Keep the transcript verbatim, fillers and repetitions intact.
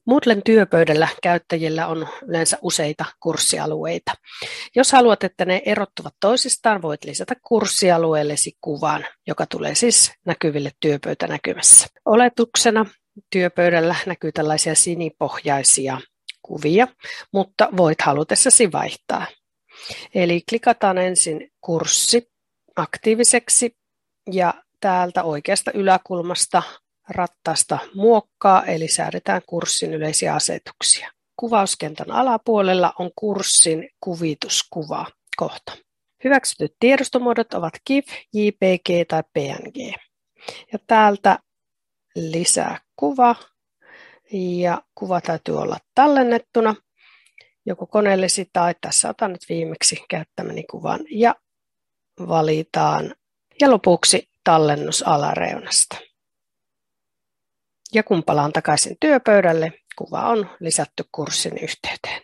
Moodlen työpöydällä käyttäjillä on yleensä useita kurssialueita. Jos haluat, että ne erottuvat toisistaan, voit lisätä kurssialueellesi kuvan, joka tulee siis näkyville työpöytänäkymässä. Oletuksena työpöydällä näkyy tällaisia sinipohjaisia kuvia, mutta voit halutessasi vaihtaa. Eli klikataan ensin kurssi aktiiviseksi ja täältä oikeasta yläkulmasta rattaasta muokkaa, eli säädetään kurssin yleisiä asetuksia. Kuvauskentän alapuolella on kurssin kuvituskuva kohta. Hyväksytyt tiedostomuodot ovat GIF, J P G tai P N G. Ja täältä lisää kuva ja kuva täytyy olla tallennettuna joko koneellesi tai tässä otan nyt viimeksi käyttämäni kuvan ja valitaan ja lopuksi tallennus alareunasta. Ja kun palaan takaisin työpöydälle, kuva on lisätty kurssin yhteyteen.